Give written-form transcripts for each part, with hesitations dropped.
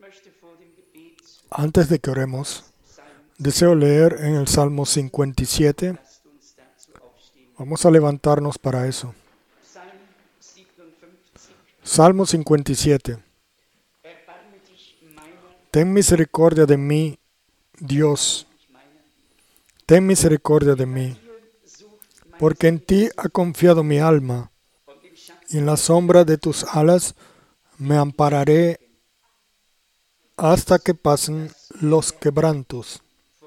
Antes de que oremos, deseo leer en el Salmo 57. Vamos a levantarnos para eso. Salmo 57. Ten misericordia de mí, Dios. Ten misericordia de mí, porque en ti ha confiado mi alma, y en la sombra de tus alas me ampararé hasta que pasen los quebrantos.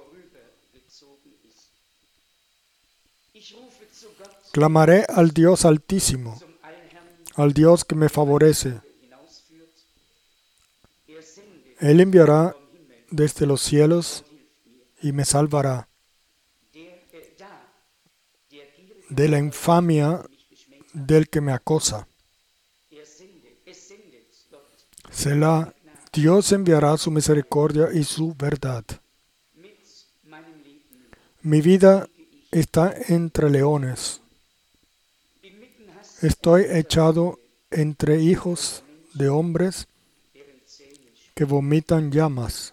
Clamaré al Dios Altísimo, al Dios que me favorece. Él enviará desde los cielos y me salvará de la infamia del que me acosa. Selah, Dios enviará su misericordia y su verdad. Mi vida está entre leones. Estoy echado entre hijos de hombres que vomitan llamas.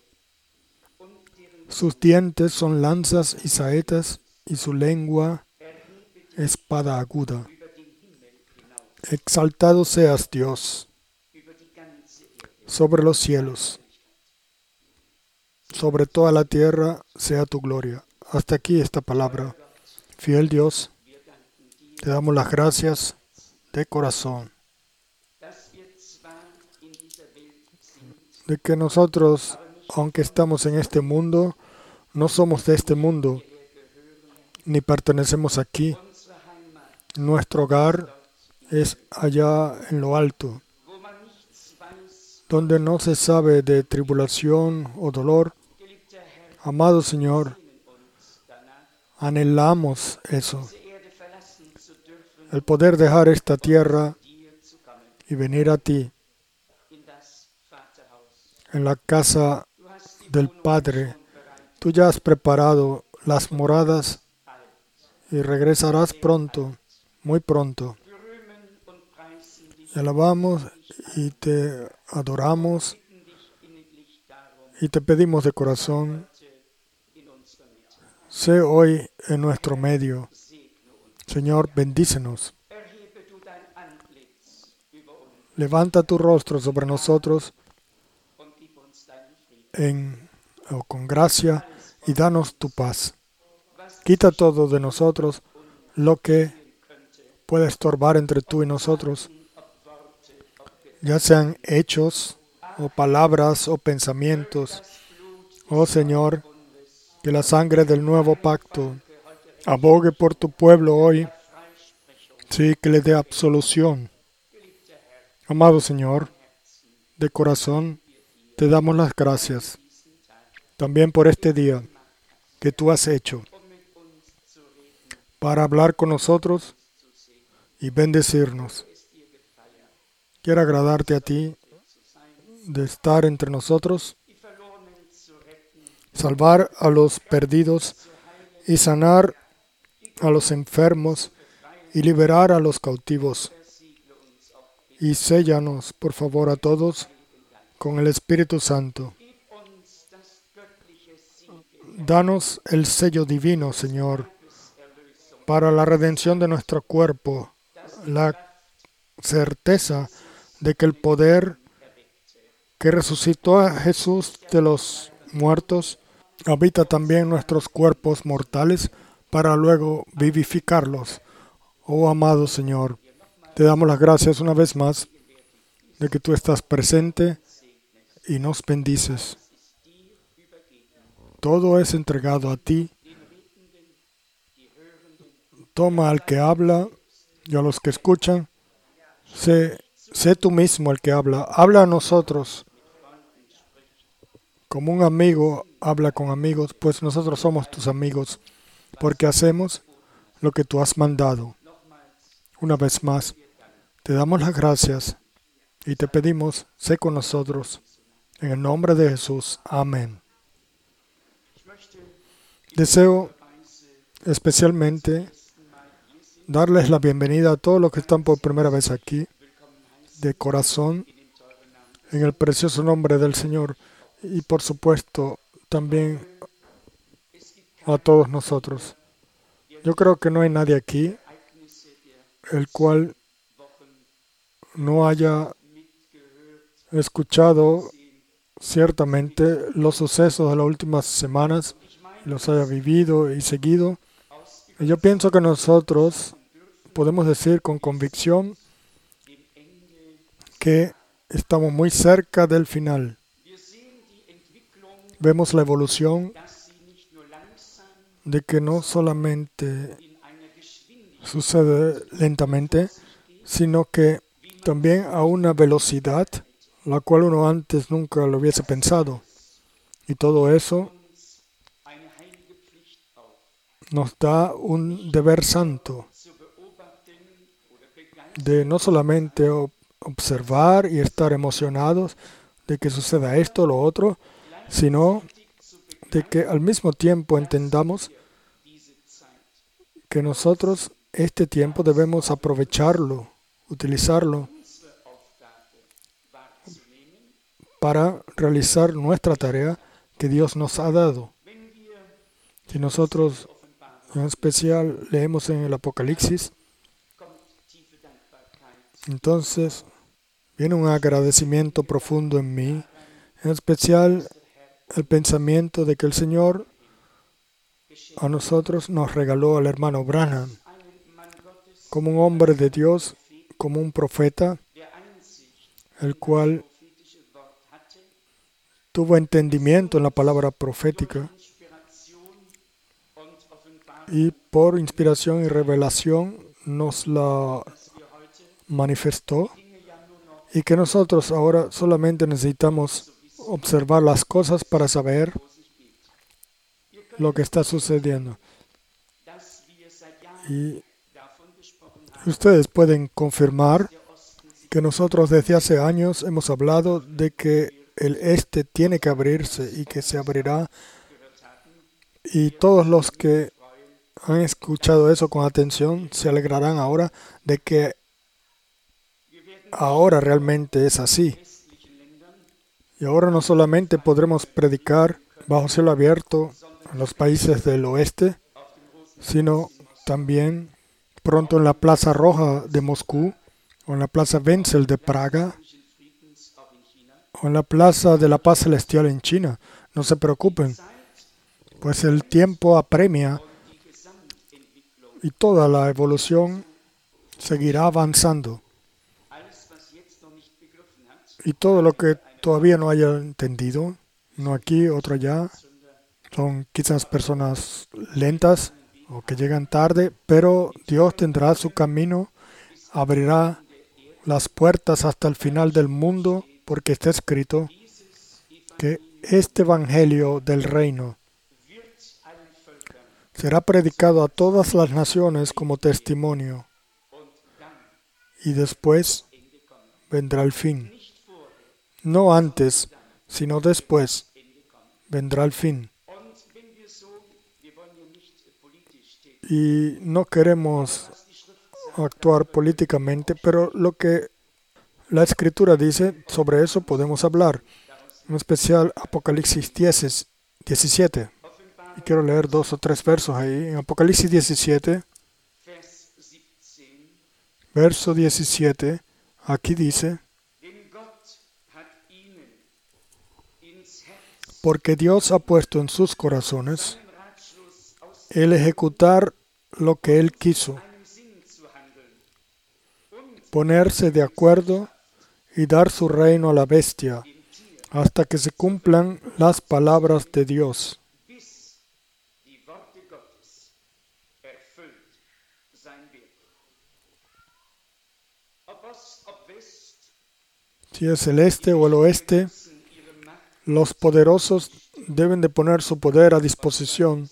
Sus dientes son lanzas y saetas, y su lengua espada aguda. Exaltado seas, Dios, sobre los cielos. Sobre toda la tierra sea tu gloria. Hasta aquí esta palabra. Fiel Dios, te damos las gracias de corazón de que nosotros, aunque estamos en este mundo, no somos de este mundo, ni pertenecemos aquí. Nuestro hogar es allá en lo alto, donde no se sabe de tribulación o dolor. Amado Señor, anhelamos eso, el poder dejar esta tierra y venir a ti, en la casa del Padre. Tú ya has preparado las moradas y regresarás pronto, muy pronto. Te alabamos y te adoramos y te pedimos de corazón, sé hoy en nuestro medio. Señor, bendícenos. Levanta tu rostro sobre nosotros con gracia y danos tu paz. Quita todo de nosotros lo que puede estorbar entre tú y nosotros, ya sean hechos o palabras o pensamientos. Oh Señor, que la sangre del nuevo pacto abogue por tu pueblo hoy, sí, que le dé absolución. Amado Señor, de corazón te damos las gracias también por este día que tú has hecho para hablar con nosotros y bendecirnos. Quiero agradarte a ti de estar entre nosotros, salvar a los perdidos y sanar a los enfermos y liberar a los cautivos. Y séllanos, por favor, a todos con el Espíritu Santo. Danos el sello divino, Señor, para la redención de nuestro cuerpo, la certeza de que el poder que resucitó a Jesús de los muertos habita también en nuestros cuerpos mortales para luego vivificarlos. Oh amado Señor, te damos las gracias una vez más de que tú estás presente y nos bendices. Todo es entregado a ti. Toma al que habla y a los que escuchan. Sé tú mismo el que habla. Habla a nosotros. Como un amigo habla con amigos, pues nosotros somos tus amigos, porque hacemos lo que tú has mandado. Una vez más, te damos las gracias y te pedimos, sé con nosotros. En el nombre de Jesús. Amén. Deseo especialmente darles la bienvenida a todos los que están por primera vez aquí. De corazón, en el precioso nombre del Señor y por supuesto también a todos nosotros. Yo creo que no hay nadie aquí el cual no haya escuchado ciertamente los sucesos de las últimas semanas, los haya vivido y seguido. Y yo pienso que nosotros podemos decir con convicción que estamos muy cerca del final. Vemos la evolución de que no solamente sucede lentamente, sino que también a una velocidad la cual uno antes nunca lo hubiese pensado. Y todo eso nos da un deber santo de no solamente observar y estar emocionados de que suceda esto o lo otro, sino de que al mismo tiempo entendamos que nosotros este tiempo debemos aprovecharlo, utilizarlo para realizar nuestra tarea que Dios nos ha dado. Si nosotros en especial leemos en el Apocalipsis, entonces viene un agradecimiento profundo en mí, en especial el pensamiento de que el Señor a nosotros nos regaló al hermano Branham como un hombre de Dios, como un profeta, el cual tuvo entendimiento en la palabra profética y por inspiración y revelación nos la manifestó, y que nosotros ahora solamente necesitamos observar las cosas para saber lo que está sucediendo. Y ustedes pueden confirmar que nosotros desde hace años hemos hablado de que el este tiene que abrirse y que se abrirá. Y todos los que han escuchado eso con atención se alegrarán ahora de que ahora realmente es así. Y ahora no solamente podremos predicar bajo cielo abierto en los países del oeste, sino también pronto en la Plaza Roja de Moscú, o en la Plaza Wenzel de Praga, o en la Plaza de la Paz Celestial en China. No se preocupen, pues el tiempo apremia y toda la evolución seguirá avanzando. Y todo lo que todavía no haya entendido, no aquí, otro allá, son quizás personas lentas o que llegan tarde, pero Dios tendrá su camino, abrirá las puertas hasta el final del mundo, porque está escrito que este evangelio del reino será predicado a todas las naciones como testimonio, y después vendrá el fin. No antes, sino después vendrá el fin. Y no queremos actuar políticamente, pero lo que la Escritura dice, sobre eso podemos hablar. En especial Apocalipsis 17. Y quiero leer 2 o 3 versos ahí. En Apocalipsis 17, verso 17, aquí dice: porque Dios ha puesto en sus corazones el ejecutar lo que Él quiso, ponerse de acuerdo y dar su reino a la bestia, hasta que se cumplan las palabras de Dios. Si es el este o el oeste, los poderosos deben de poner su poder a disposición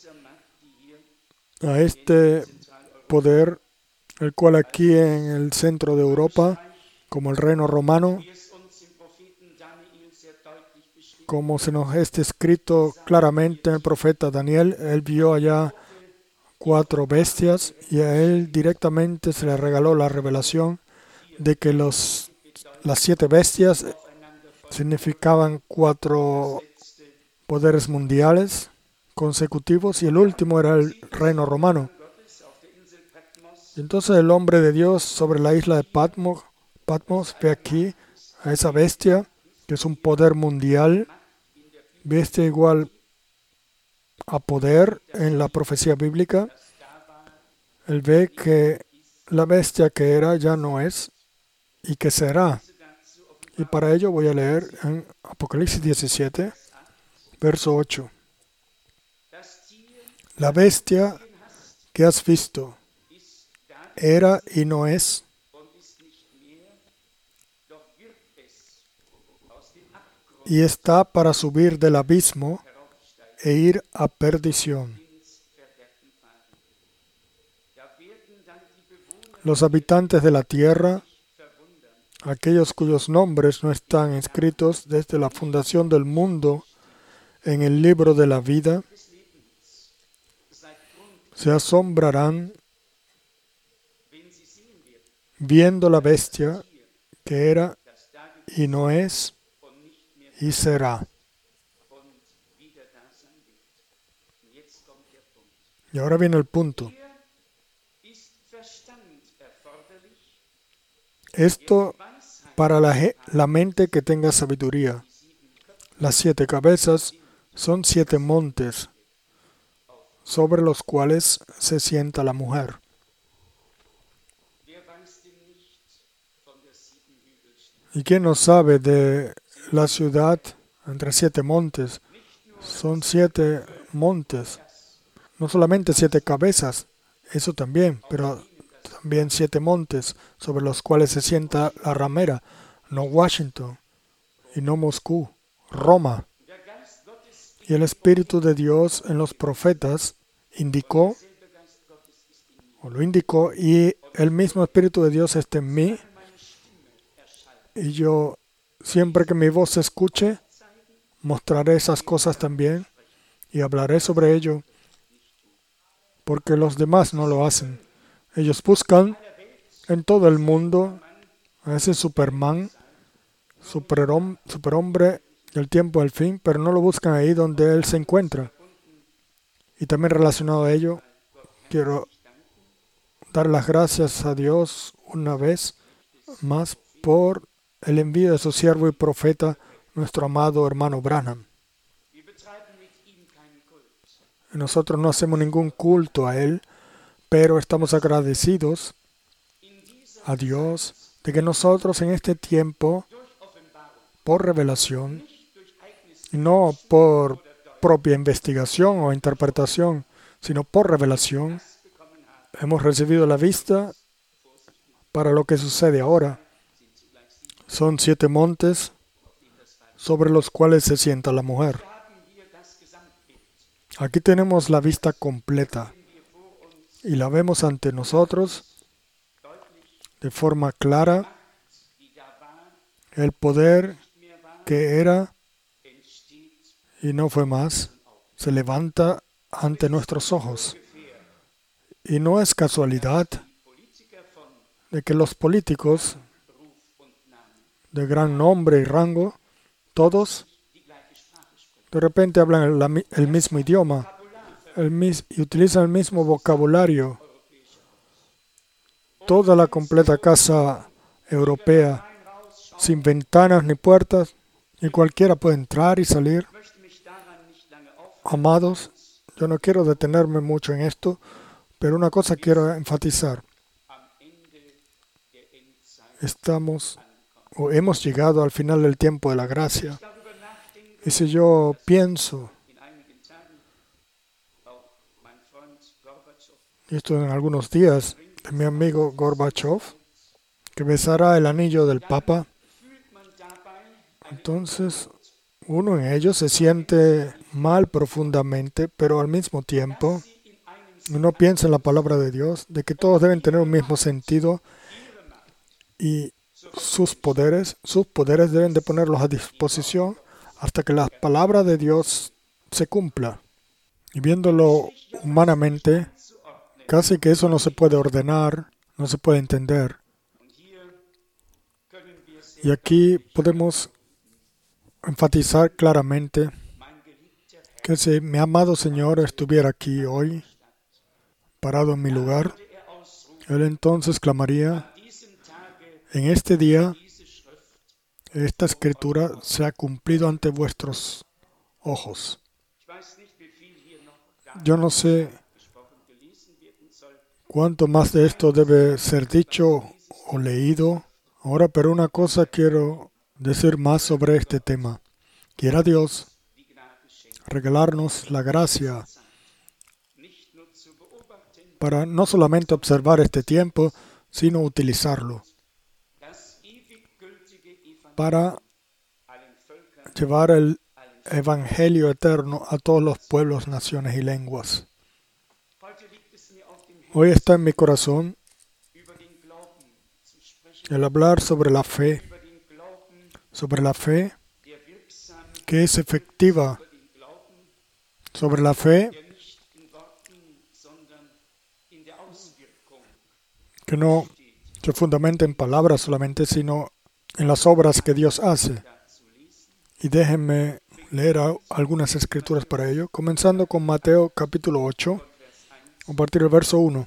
a este poder, el cual aquí en el centro de Europa, como el reino romano, como se nos está escrito claramente en el profeta Daniel, él vio allá 4 bestias y a él directamente se le regaló la revelación de que las 7 bestias significaban 4 poderes mundiales consecutivos y el último era el reino romano. Y entonces el hombre de Dios sobre la isla de Patmos ve aquí a esa bestia que es un poder mundial, bestia igual a poder en la profecía bíblica. Él ve que la bestia que era ya no es y que será. Y para ello voy a leer en Apocalipsis 17, verso 8. La bestia que has visto era y no es, y está para subir del abismo e ir a perdición. Los habitantes de la tierra, aquellos cuyos nombres no están escritos desde la fundación del mundo en el libro de la vida, se asombrarán viendo la bestia que era y no es y será. Y ahora viene el punto. Esto para la mente que tenga sabiduría. Las 7 cabezas son 7 montes sobre los cuales se sienta la mujer. ¿Y quién no sabe de la ciudad entre 7 montes? Son 7 montes, no solamente 7 cabezas, eso también, pero también 7 montes sobre los cuales se sienta la ramera, no Washington y no Moscú, Roma. Y el Espíritu de Dios en los profetas indicó, o lo indicó, y el mismo Espíritu de Dios está en mí. Y yo, siempre que mi voz se escuche, mostraré esas cosas también y hablaré sobre ello, porque los demás no lo hacen. Ellos buscan en todo el mundo a ese Superman, superhombre del tiempo del fin, pero no lo buscan ahí donde él se encuentra. Y también relacionado a ello, quiero dar las gracias a Dios una vez más por el envío de su siervo y profeta, nuestro amado hermano Branham. Nosotros no hacemos ningún culto a él, pero estamos agradecidos a Dios de que nosotros en este tiempo, por revelación, y no por propia investigación o interpretación, sino por revelación, hemos recibido la vista para lo que sucede ahora. Son 7 montes sobre los cuales se sienta la mujer. Aquí tenemos la vista completa y la vemos ante nosotros de forma clara. El poder que era y no fue más, se levanta ante nuestros ojos. Y no es casualidad de que los políticos de gran nombre y rango, todos de repente hablan el mismo idioma y utilizan el mismo vocabulario. Toda la completa casa europea, sin ventanas ni puertas, y cualquiera puede entrar y salir. Amados, yo no quiero detenerme mucho en esto, pero una cosa quiero enfatizar. Hemos llegado al final del tiempo de la gracia. Y si yo pienso, y esto en algunos días, de mi amigo Gorbachev, que besará el anillo del Papa, entonces uno en ellos se siente mal profundamente, pero al mismo tiempo uno piensa en la palabra de Dios, de que todos deben tener un mismo sentido y sus poderes deben de ponerlos a disposición hasta que la palabra de Dios se cumpla. Y viéndolo humanamente, casi que eso no se puede ordenar, no se puede entender. Y aquí podemos enfatizar claramente que si mi amado Señor estuviera aquí hoy, parado en mi lugar, Él entonces clamaría: en este día, esta escritura se ha cumplido ante vuestros ojos. Yo no sé cuánto más de esto debe ser dicho o leído ahora, pero una cosa quiero decir más sobre este tema. Quiera Dios regalarnos la gracia para no solamente observar este tiempo, sino utilizarlo para llevar el Evangelio eterno a todos los pueblos, naciones y lenguas. Hoy está en mi corazón el hablar sobre la fe que es efectiva, sobre la fe que no se fundamenta en palabras solamente, sino en las obras que Dios hace. Y déjenme leer algunas escrituras para ello, comenzando con Mateo capítulo 8, a partir del verso 1.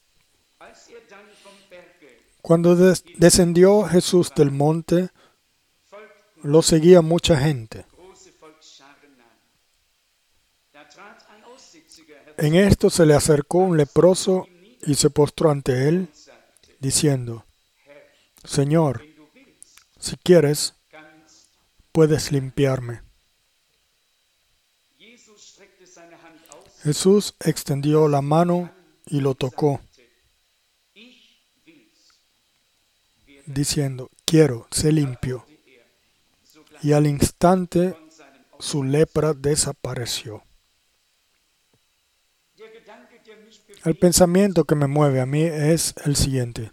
Cuando descendió Jesús del monte, lo seguía mucha gente. En esto se le acercó un leproso y se postró ante él, diciendo: Señor, si quieres, puedes limpiarme. Jesús extendió la mano y lo tocó, diciendo: quiero, sé limpio. Y al instante su lepra desapareció. El pensamiento que me mueve a mí es el siguiente.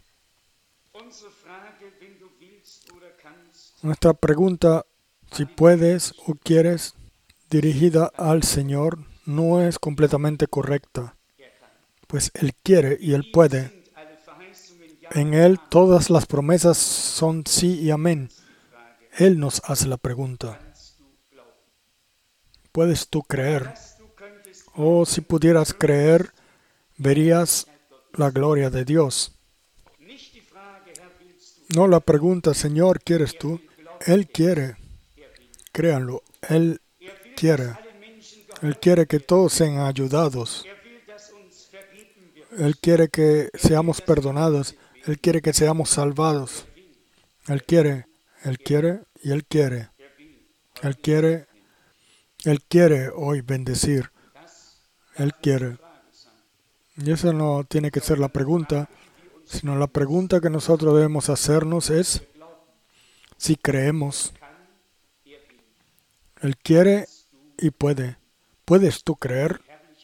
Nuestra pregunta, si puedes o quieres, dirigida al Señor, no es completamente correcta, pues Él quiere y Él puede. En Él todas las promesas son sí y amén. Él nos hace la pregunta: ¿puedes tú creer? O si pudieras creer, verías la gloria de Dios. No la pregunta: Señor, ¿quieres tú? Él quiere. Créanlo, Él quiere. Él quiere que todos sean ayudados. Él quiere que seamos perdonados. Él quiere que seamos salvados. Él quiere y Él quiere. Él quiere hoy bendecir. Él quiere. Y esa no tiene que ser la pregunta, sino la pregunta que nosotros debemos hacernos es si creemos. Él quiere y puede. ¿Puedes tú creer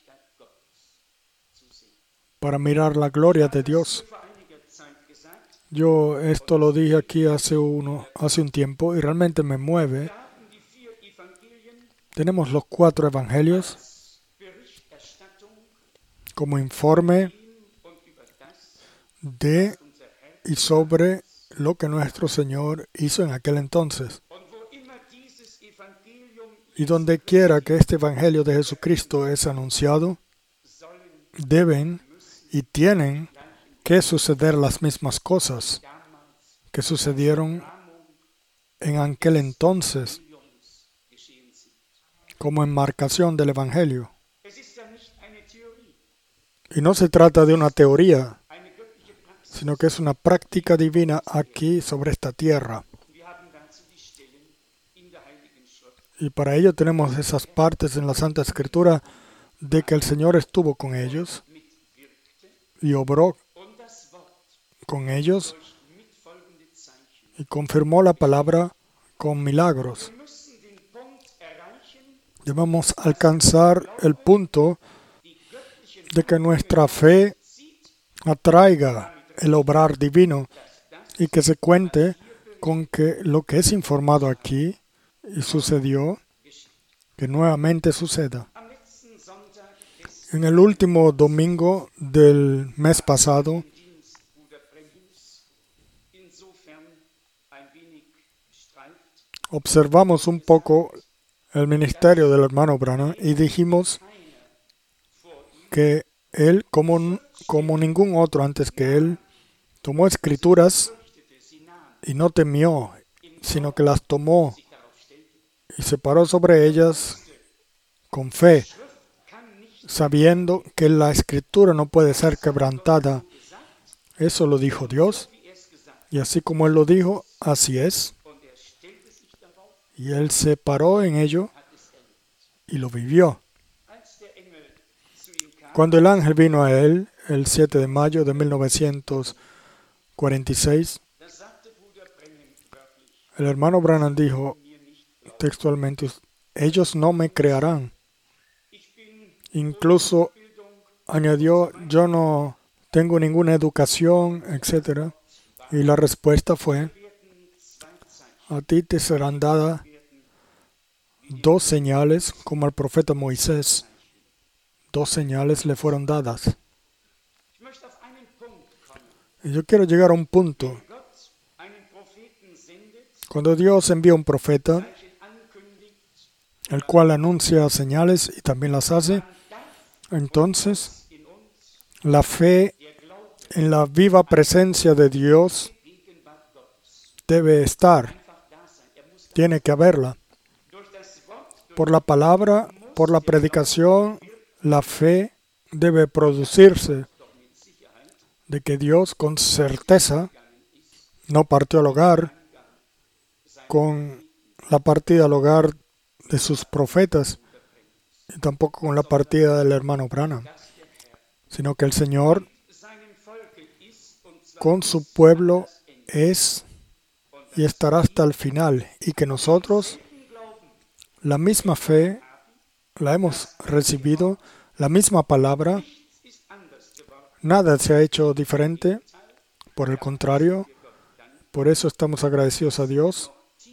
para mirar la gloria de Dios? Yo esto lo dije aquí hace un tiempo y realmente me mueve. Tenemos los 4 evangelios como informe de y sobre lo que nuestro Señor hizo en aquel entonces. Y donde quiera que este evangelio de Jesucristo es anunciado, deben y tienen que suceder las mismas cosas que sucedieron en aquel entonces como enmarcación del evangelio. Y no se trata de una teoría, sino que es una práctica divina aquí sobre esta tierra. Y para ello tenemos esas partes en la Santa Escritura de que el Señor estuvo con ellos y obró con ellos y confirmó la palabra con milagros. Debemos alcanzar el punto de que nuestra fe atraiga el obrar divino y que se cuente con que lo que es informado aquí y sucedió, que nuevamente suceda. En el último domingo del mes pasado, observamos un poco el ministerio del hermano Branham y dijimos que él, como ningún otro antes que él, tomó escrituras y no temió, sino que las tomó y se paró sobre ellas con fe, sabiendo que la escritura no puede ser quebrantada. Eso lo dijo Dios, y así como Él lo dijo, así es. Y Él se paró en ello y lo vivió. Cuando el ángel vino a Él, el 7 de mayo de 1946, el hermano Branham dijo textualmente, ellos no me crearán. Incluso añadió, yo no tengo ninguna educación, etc. Y la respuesta fue, a ti te serán dadas 2 señales, como al profeta Moisés. 2 señales le fueron dadas. Y yo quiero llegar a un punto. Cuando Dios envía un profeta, el cual anuncia señales y también las hace, entonces la fe en la viva presencia de Dios debe estar, tiene que haberla. Por la palabra, por la predicación, la fe debe producirse de que Dios con certeza no partió al hogar con la partida al hogar de sus profetas y tampoco con la partida del hermano Branham, sino que el Señor con su pueblo es y estará hasta el final, y que nosotros la misma fe la hemos recibido, la misma palabra, nada se ha hecho diferente, por el contrario, por eso estamos agradecidos a Dios.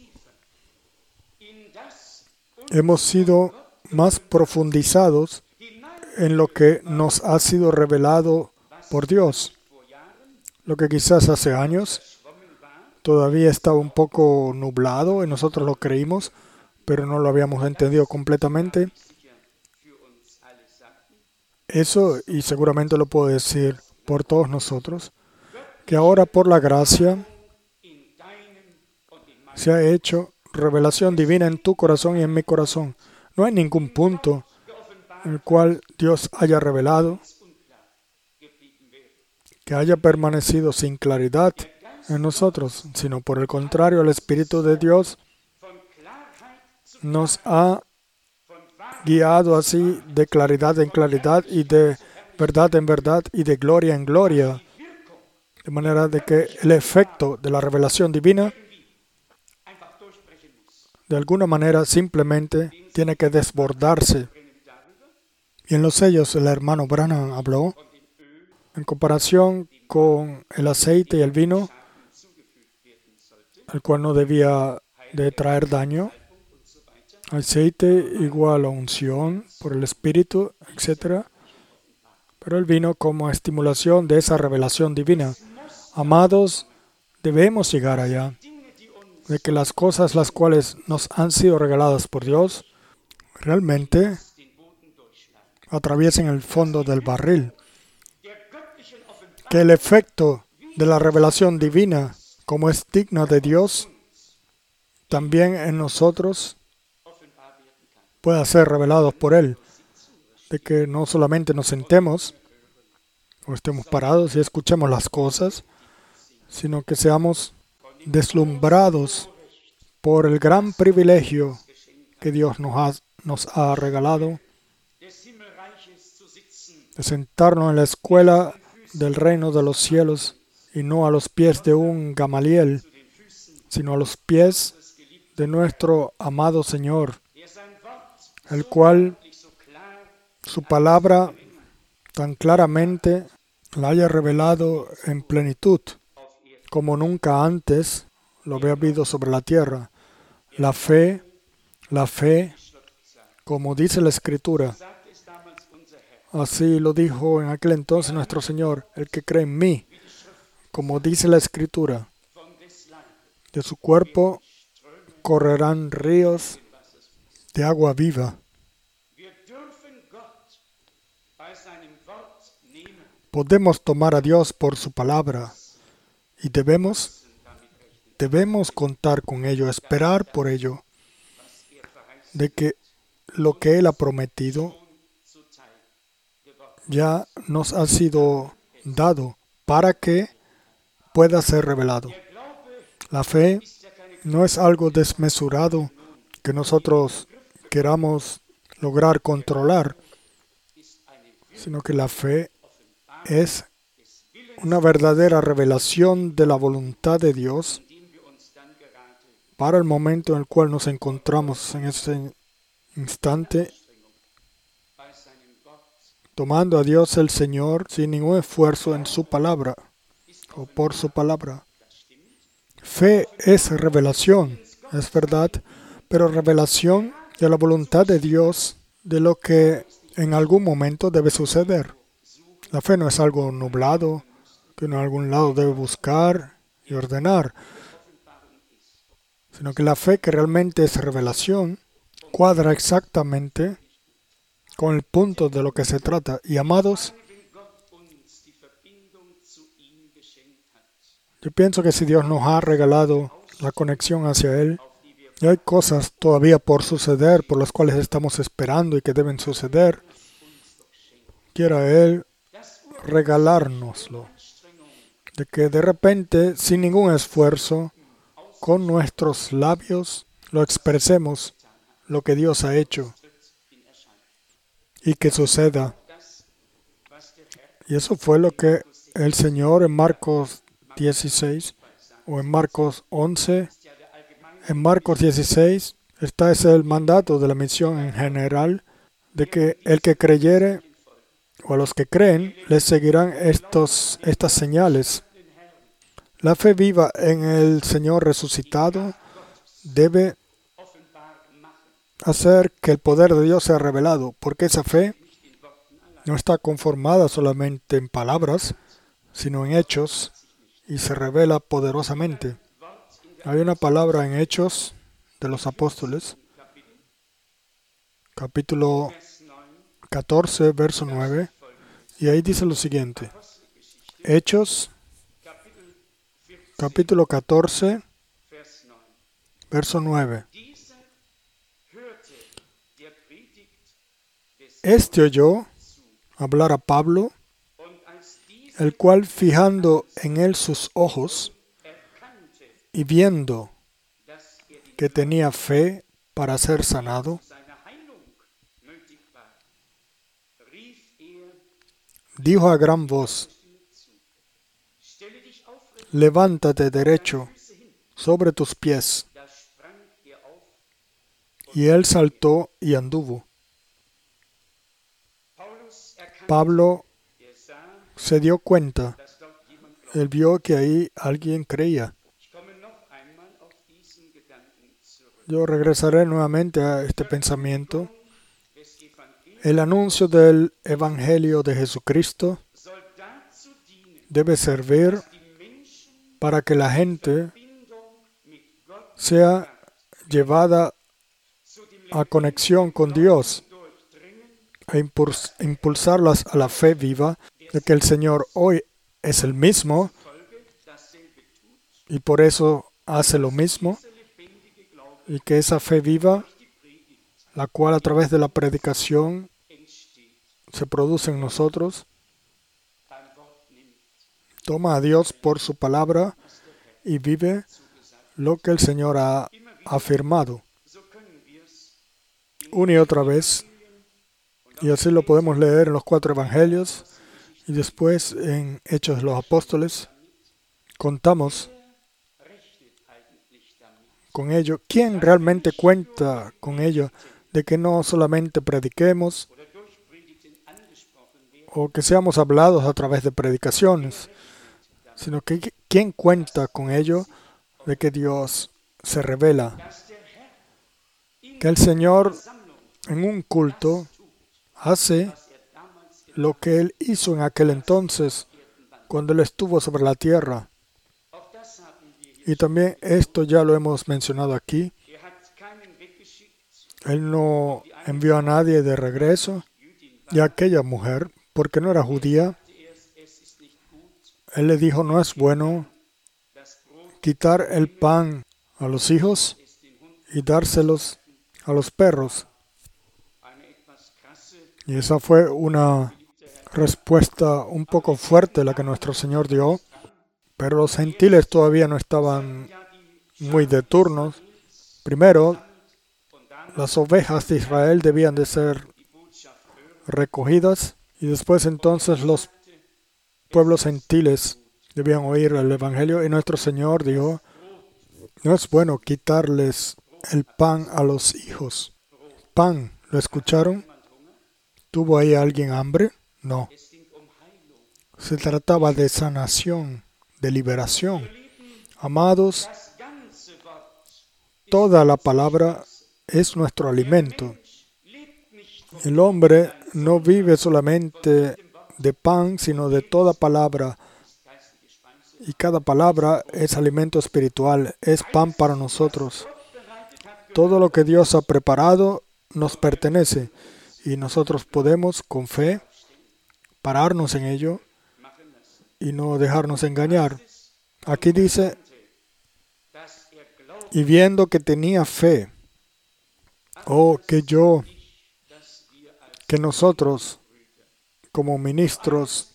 Hemos sido más profundizados en lo que nos ha sido revelado por Dios. Lo que quizás hace años todavía estaba un poco nublado y nosotros lo creímos, pero no lo habíamos entendido completamente. Eso, y seguramente lo puedo decir por todos nosotros, que ahora por la gracia se ha hecho revelación divina en tu corazón y en mi corazón. No hay ningún punto en el cual Dios haya revelado que haya permanecido sin claridad en nosotros, sino por el contrario, el Espíritu de Dios nos ha guiado así de claridad en claridad y de verdad en verdad y de gloria en gloria, de manera de que el efecto de la revelación divina de alguna manera simplemente tiene que desbordarse. Y en los sellos el hermano Branham habló en comparación con el aceite y el vino, el cual no debía de traer daño. Aceite igual a unción por el Espíritu, etc. Pero el vino como estimulación de esa revelación divina. Amados, debemos llegar allá, de que las cosas las cuales nos han sido regaladas por Dios realmente atraviesen el fondo del barril. Que el efecto de la revelación divina, como es digna de Dios, también en nosotros pueda ser revelado por Él. De que no solamente nos sentemos o estemos parados y escuchemos las cosas, sino que seamos deslumbrados por el gran privilegio que Dios nos ha regalado de sentarnos en la escuela del reino de los cielos y no a los pies de un Gamaliel, sino a los pies de nuestro amado Señor, el cual su palabra tan claramente la haya revelado en plenitud, como nunca antes lo había habido sobre la tierra. La fe, como dice la Escritura, así lo dijo en aquel entonces nuestro Señor, el que cree en mí, como dice la Escritura, de su cuerpo correrán ríos de agua viva. Podemos tomar a Dios por su palabra y debemos contar con ello, esperar por ello, de que lo que Él ha prometido ya nos ha sido dado para que pueda ser revelado. La fe no es algo desmesurado que nosotros queramos lograr controlar, sino que la fe es una verdadera revelación de la voluntad de Dios para el momento en el cual nos encontramos en ese instante, tomando a Dios el Señor sin ningún esfuerzo en su palabra o por su palabra. Fe es revelación, es verdad, pero revelación de la voluntad de Dios de lo que en algún momento debe suceder. La fe no es algo nublado que uno en algún lado debe buscar y ordenar, sino que la fe que realmente es revelación cuadra exactamente con el punto de lo que se trata. Y amados, yo pienso que si Dios nos ha regalado la conexión hacia Él, y hay cosas todavía por suceder, por las cuales estamos esperando y que deben suceder, quiera Él regalárnoslo. De que de repente, sin ningún esfuerzo, con nuestros labios, lo expresemos lo que Dios ha hecho y que suceda. Y eso fue lo que el Señor en Marcos 16 o en Marcos 11, en Marcos 16, es el mandato de la misión en general, de que el que creyere o a los que creen les seguirán estas señales. La fe viva en el Señor resucitado debe hacer que el poder de Dios sea revelado, porque esa fe no está conformada solamente en palabras, sino en hechos, y se revela poderosamente. Hay una palabra en Hechos de los Apóstoles, capítulo 14, verso 9, y ahí dice lo siguiente. Hechos, capítulo 14, verso 9. Este oyó hablar a Pablo, el cual fijando en él sus ojos y viendo que tenía fe para ser sanado, dijo a gran voz: levántate derecho sobre tus pies. Y él saltó y anduvo. Pablo se dio cuenta, él vio que ahí alguien creía. Yo regresaré nuevamente a este pensamiento. El anuncio del Evangelio de Jesucristo debe servir para que la gente sea llevada a conexión con Dios e impulsarlas a la fe viva de que el Señor hoy es el mismo y por eso hace lo mismo, y que esa fe viva, la cual a través de la predicación se produce en nosotros, toma a Dios por su palabra y vive lo que el Señor ha afirmado. Una y otra vez, y así lo podemos leer en los 4 evangelios y después en Hechos de los Apóstoles. Contamos con ello. ¿Quién realmente cuenta con ello? De que no solamente prediquemos o que seamos hablados a través de predicaciones, sino que ¿quién cuenta con ello? De que Dios se revela. Que el Señor en un culto hace lo que Él hizo en aquel entonces, cuando Él estuvo sobre la tierra. Y también esto ya lo hemos mencionado aquí. Él no envió a nadie de regreso. Y aquella mujer, porque no era judía, Él le dijo, no es bueno quitar el pan a los hijos y dárselos a los perros. Y esa fue una respuesta un poco fuerte la que nuestro Señor dio, pero los gentiles todavía no estaban muy de turnos. Primero, las ovejas de Israel debían de ser recogidas y después entonces los pueblos gentiles debían oír el Evangelio y nuestro Señor dijo, no es bueno quitarles el pan a los hijos. Pan, ¿lo escucharon? ¿Tuvo ahí alguien hambre? No. Se trataba de sanación, de liberación. Amados, toda la palabra es nuestro alimento. El hombre no vive solamente de pan, sino de toda palabra. Y cada palabra es alimento espiritual, es pan para nosotros. Todo lo que Dios ha preparado nos pertenece y nosotros podemos, con fe, pararnos en ello y no dejarnos engañar. Aquí dice, y viendo que tenía fe, que nosotros, como ministros,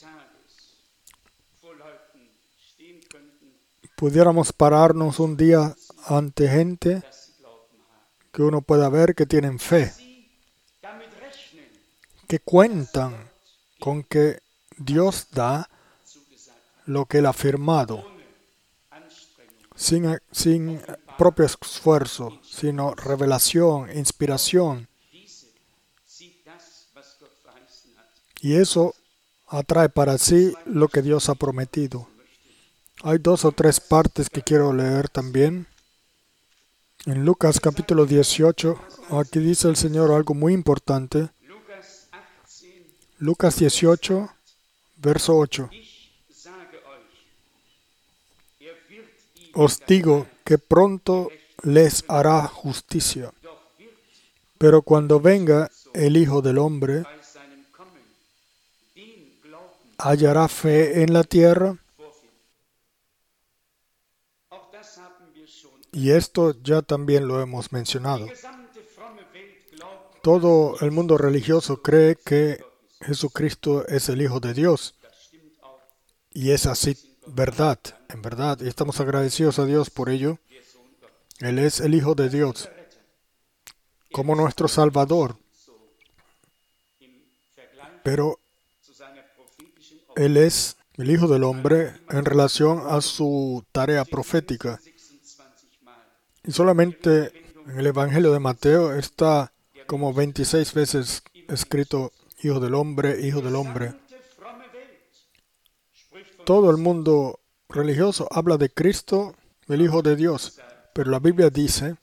pudiéramos pararnos un día ante gente que uno pueda ver que tienen fe, que cuentan con que Dios da lo que Él ha firmado, sin propio esfuerzo, sino revelación, inspiración. Y eso atrae para sí lo que Dios ha prometido. Hay 2 o 3 partes que quiero leer también. En Lucas capítulo 18, aquí dice el Señor algo muy importante. Lucas 18, verso 8. Os digo que pronto les hará justicia, pero cuando venga el Hijo del Hombre, ¿hallará fe en la tierra? Y esto ya también lo hemos mencionado. Todo el mundo religioso cree que Jesucristo es el Hijo de Dios. Y es así, verdad, en verdad. Y estamos agradecidos a Dios por ello. Él es el Hijo de Dios, como nuestro Salvador. Pero Él es el Hijo del Hombre en relación a su tarea profética. Y solamente en el Evangelio de Mateo está como 26 veces escrito Hijo del Hombre, Hijo del Hombre. Todo el mundo religioso habla de Cristo, el Hijo de Dios, pero la Biblia dice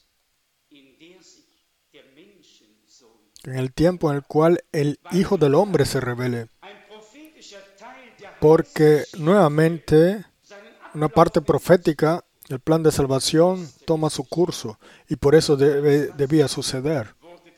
que en el tiempo en el cual el Hijo del Hombre se revele, porque nuevamente una parte profética, el plan de salvación toma su curso y por eso debía suceder.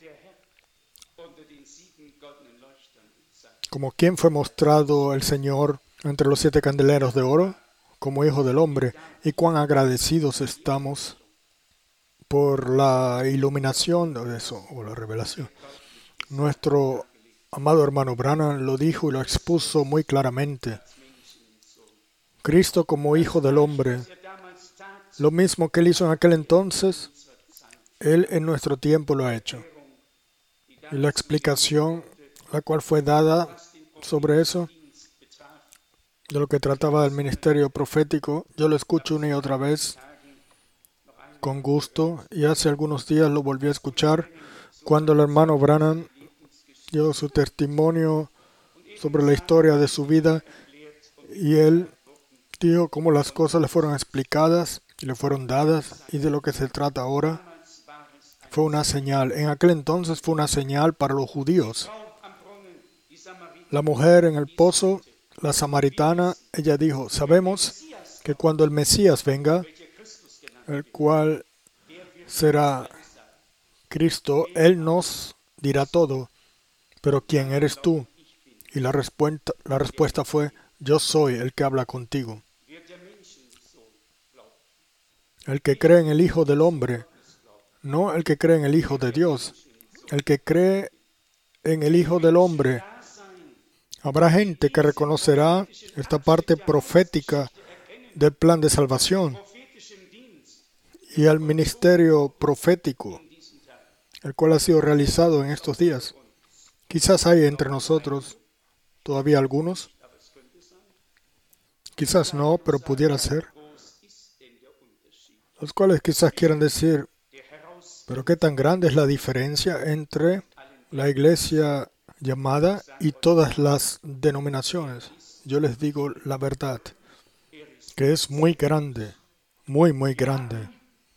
Como quien fue mostrado el Señor entre los 7 candeleros de oro, como Hijo del Hombre, y cuán agradecidos estamos por la iluminación de eso, o la revelación. Nuestro amado hermano Branham lo dijo y lo expuso muy claramente. Cristo como Hijo del Hombre, lo mismo que Él hizo en aquel entonces, Él en nuestro tiempo lo ha hecho. Y la explicación, la cual fue dada sobre eso, de lo que trataba del ministerio profético, yo lo escucho una y otra vez con gusto, y hace algunos días lo volví a escuchar cuando el hermano Branham dio su testimonio sobre la historia de su vida, y él dijo cómo las cosas le fueron explicadas y le fueron dadas, y de lo que se trata ahora fue una señal. En aquel entonces fue una señal para los judíos. La mujer en el pozo, la samaritana, ella dijo, sabemos que cuando el Mesías venga, el cual será Cristo, Él nos dirá todo. Pero ¿quién eres tú? Y la respuesta fue, yo soy el que habla contigo. El que cree en el Hijo del Hombre, no el que cree en el Hijo de Dios. El que cree en el Hijo del Hombre. Habrá gente que reconocerá esta parte profética del plan de salvación y el ministerio profético, el cual ha sido realizado en estos días. Quizás hay entre nosotros todavía algunos, quizás no, pero pudiera ser, los cuales quizás quieran decir, pero qué tan grande es la diferencia entre la iglesia llamada y todas las denominaciones. Yo les digo la verdad, que es muy grande, muy, muy grande.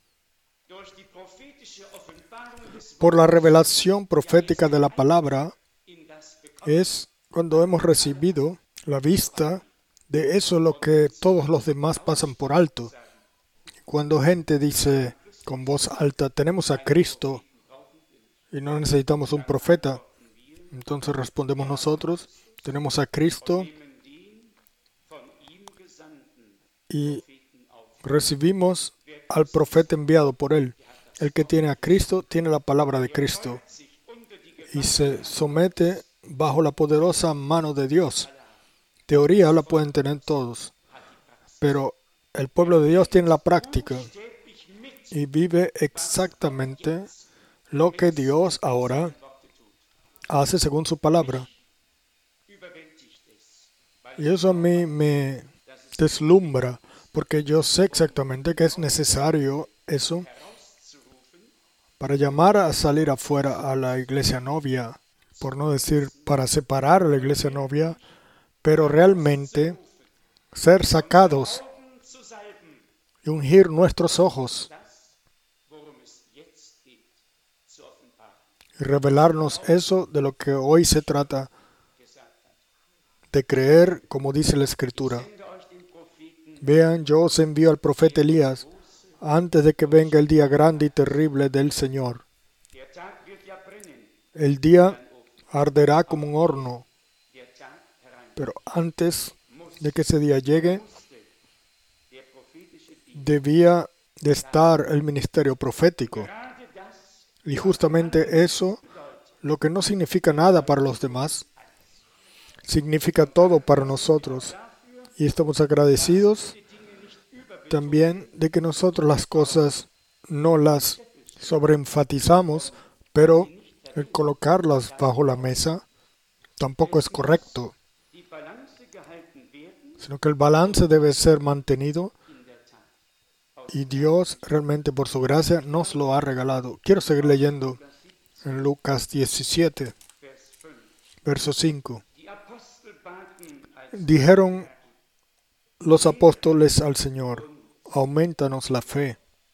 Por la revelación profética de la palabra, es cuando hemos recibido la vista de eso lo que todos los demás pasan por alto. Cuando gente dice con voz alta, tenemos a Cristo y no necesitamos un profeta, entonces respondemos nosotros, tenemos a Cristo y recibimos al profeta enviado por Él. El que tiene a Cristo tiene la palabra de Cristo y se somete bajo la poderosa mano de Dios. Teoría la pueden tener todos, pero el pueblo de Dios tiene la práctica y vive exactamente lo que Dios ahora hace según su palabra. Y eso a mí me deslumbra, porque yo sé exactamente que es necesario eso para llamar a salir afuera a la iglesia novia, por no decir para separar a la iglesia novia, pero realmente ser sacados y ungir nuestros ojos y revelarnos eso de lo que hoy se trata de creer, como dice la Escritura. Vean, yo os envío al profeta Elías antes de que venga el día grande y terrible del Señor. El día arderá como un horno, pero antes de que ese día llegue, debía de estar el ministerio profético. Y justamente eso, lo que no significa nada para los demás, significa todo para nosotros. Y estamos agradecidos también de que nosotros las cosas no las sobreenfatizamos, pero el colocarlas bajo la mesa tampoco es correcto, sino que el balance debe ser mantenido y Dios realmente por su gracia nos lo ha regalado. Quiero seguir leyendo en Lucas 17, verso 5. Dijeron los apóstoles al Señor, aumentanos la fe.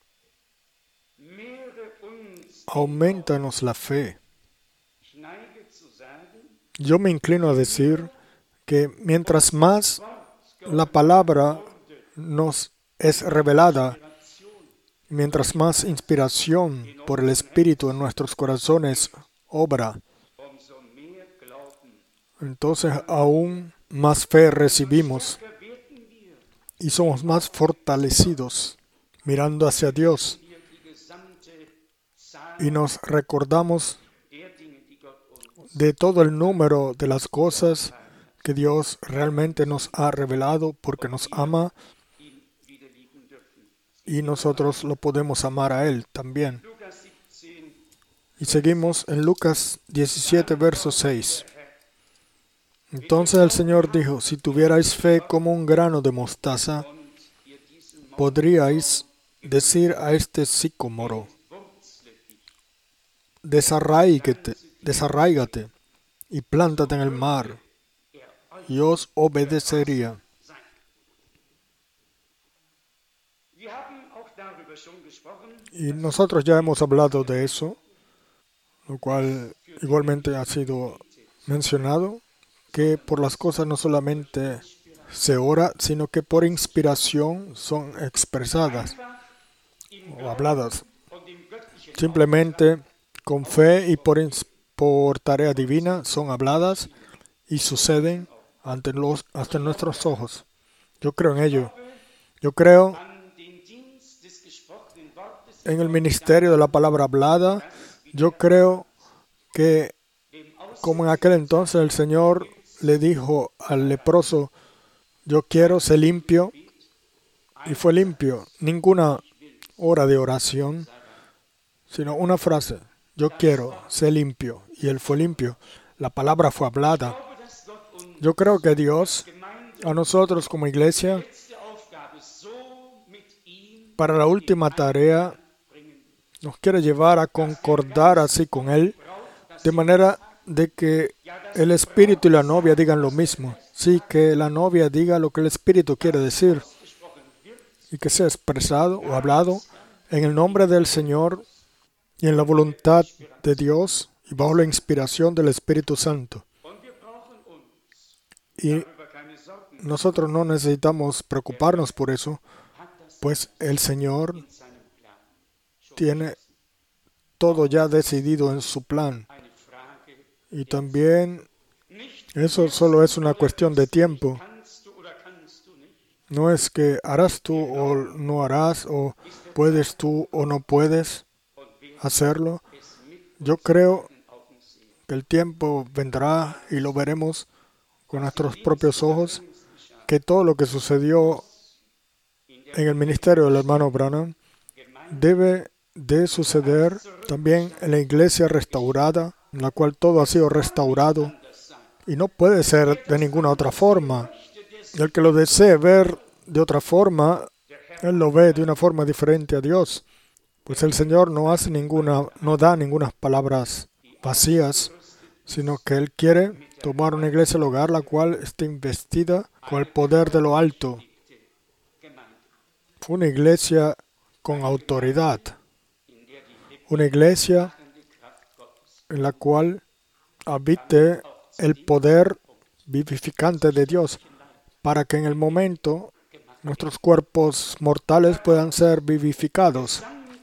Aumentanos la fe. Yo me inclino a decir que mientras más la palabra nos es revelada, mientras más inspiración por el Espíritu en nuestros corazones obra, entonces aún más fe recibimos y somos más fortalecidos mirando hacia Dios y nos recordamos de todo el número de las cosas que Dios realmente nos ha revelado porque nos ama y nosotros lo podemos amar a Él también. Y seguimos en Lucas 17, verso 6. Entonces el Señor dijo, si tuvierais fe como un grano de mostaza, podríais decir a este sicómoro, desarráigate y plántate en el mar, y os obedecería. Y nosotros ya hemos hablado de eso, lo cual igualmente ha sido mencionado, que por las cosas no solamente se ora, sino que por inspiración son expresadas o habladas. Simplemente con fe y por tarea divina son habladas y suceden ante nuestros ojos. Yo creo en ello. Yo creo en el ministerio de la palabra hablada. Yo creo que, como en aquel entonces el Señor le dijo al leproso, yo quiero ser limpio, y fue limpio. Ninguna hora de oración, sino una frase, yo quiero ser limpio, y él fue limpio. La palabra fue hablada. Yo creo que Dios, a nosotros como iglesia, para la última tarea, nos quiere llevar a concordar así con Él, de manera de que el Espíritu y la novia digan lo mismo. Sí, que la novia diga lo que el Espíritu quiere decir y que sea expresado o hablado en el nombre del Señor y en la voluntad de Dios y bajo la inspiración del Espíritu Santo. Y nosotros no necesitamos preocuparnos por eso, pues el Señor tiene todo ya decidido en su plan. Y también eso solo es una cuestión de tiempo. No es que harás tú o no harás, o puedes tú o no puedes hacerlo. Yo creo que el tiempo vendrá y lo veremos con nuestros propios ojos, que todo lo que sucedió en el ministerio del hermano Branham debe de suceder también en la iglesia restaurada, en la cual todo ha sido restaurado y no puede ser de ninguna otra forma. Y el que lo desee ver de otra forma, él lo ve de una forma diferente a Dios, pues el Señor no da ninguna palabras vacías, sino que Él quiere tomar una iglesia al hogar, la cual esté investida con el poder de lo alto. Una iglesia con autoridad. Una iglesia en la cual habite el poder vivificante de Dios, para que en el momento nuestros cuerpos mortales puedan ser vivificados.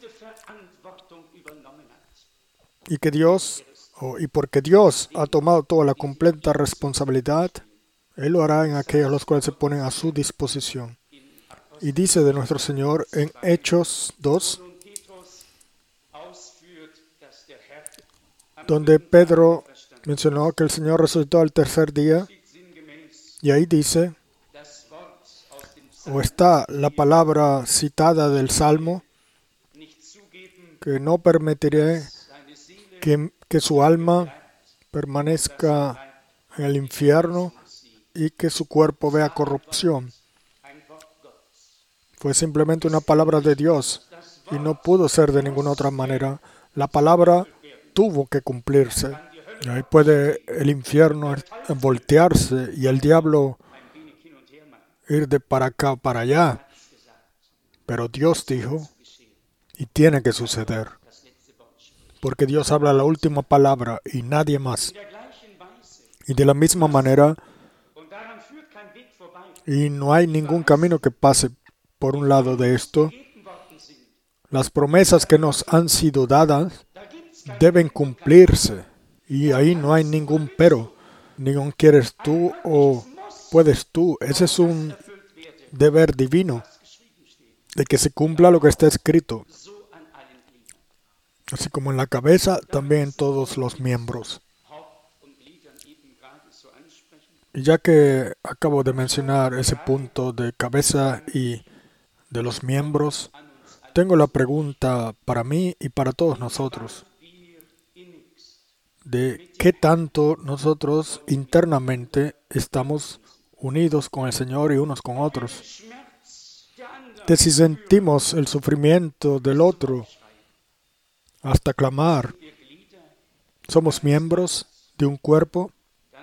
Y porque Dios ha tomado toda la completa responsabilidad, Él lo hará en aquellos los cuales se ponen a su disposición. Y dice de nuestro Señor en Hechos 2, donde Pedro mencionó que el Señor resucitó al tercer día, y ahí dice, o está la palabra citada del Salmo, que no permitiré que su alma permanezca en el infierno y que su cuerpo vea corrupción. Fue simplemente una palabra de Dios y no pudo ser de ninguna otra manera. La palabra tuvo que cumplirse. Y ahí puede el infierno voltearse y el diablo ir de para acá para allá. Pero Dios dijo, y tiene que suceder, porque Dios habla la última palabra y nadie más. Y de la misma manera, y no hay ningún camino que pase por un lado de esto, las promesas que nos han sido dadas deben cumplirse. Y ahí no hay ningún pero, ningún quieres tú o puedes tú. Ese es un deber divino, de que se cumpla lo que está escrito. Así como en la cabeza, también en todos los miembros. Y ya que acabo de mencionar ese punto de cabeza y de los miembros, tengo la pregunta para mí y para todos nosotros, de qué tanto nosotros internamente estamos unidos con el Señor y unos con otros. De si sentimos el sufrimiento del otro hasta clamar, somos miembros de un cuerpo,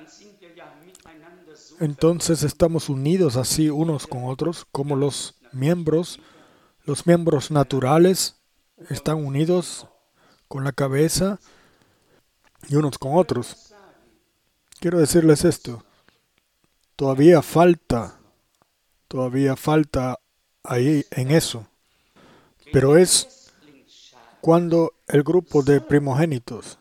entonces estamos unidos así unos con otros, como los miembros naturales están unidos con la cabeza y unos con otros. Quiero decirles esto, todavía falta ahí en eso, pero es cuando el grupo de primogénitos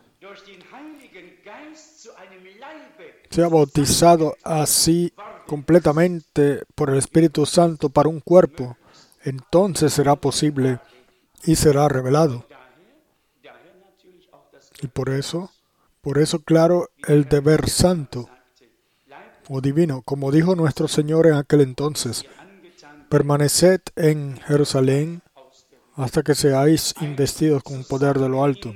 sea bautizado así completamente por el Espíritu Santo para un cuerpo, entonces será posible y será revelado. Y por eso, claro, el deber santo o divino, como dijo nuestro Señor en aquel entonces, permaneced en Jerusalén hasta que seáis investidos con poder de lo alto.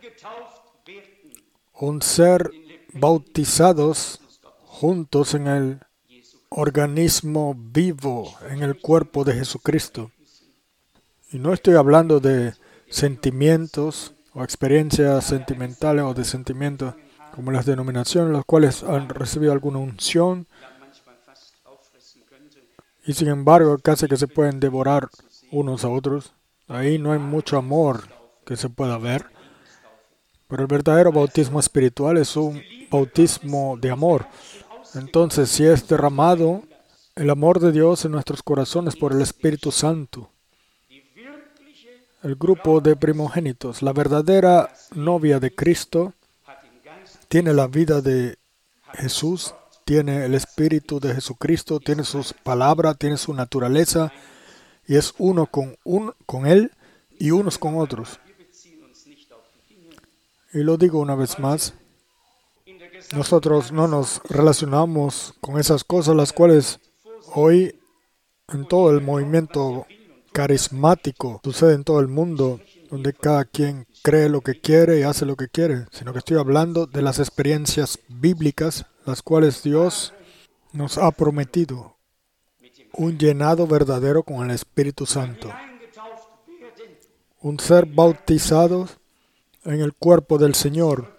Un ser bautizados juntos en el organismo vivo, en el cuerpo de Jesucristo. Y no estoy hablando de sentimientos o experiencias sentimentales o de sentimientos como las denominaciones, las cuales han recibido alguna unción y sin embargo casi que se pueden devorar unos a otros. Ahí no hay mucho amor que se pueda ver. Pero el verdadero bautismo espiritual es un bautismo de amor. Entonces, si es derramado el amor de Dios en nuestros corazones por el Espíritu Santo, el grupo de primogénitos, la verdadera novia de Cristo, tiene la vida de Jesús, tiene el Espíritu de Jesucristo, tiene sus palabras, tiene su naturaleza, y es uno con Él y unos con otros. Y lo digo una vez más, nosotros no nos relacionamos con esas cosas las cuales hoy en todo el movimiento carismático sucede en todo el mundo, donde cada quien cree lo que quiere y hace lo que quiere, sino que estoy hablando de las experiencias bíblicas, las cuales Dios nos ha prometido un llenado verdadero con el Espíritu Santo, un ser bautizado en el cuerpo del Señor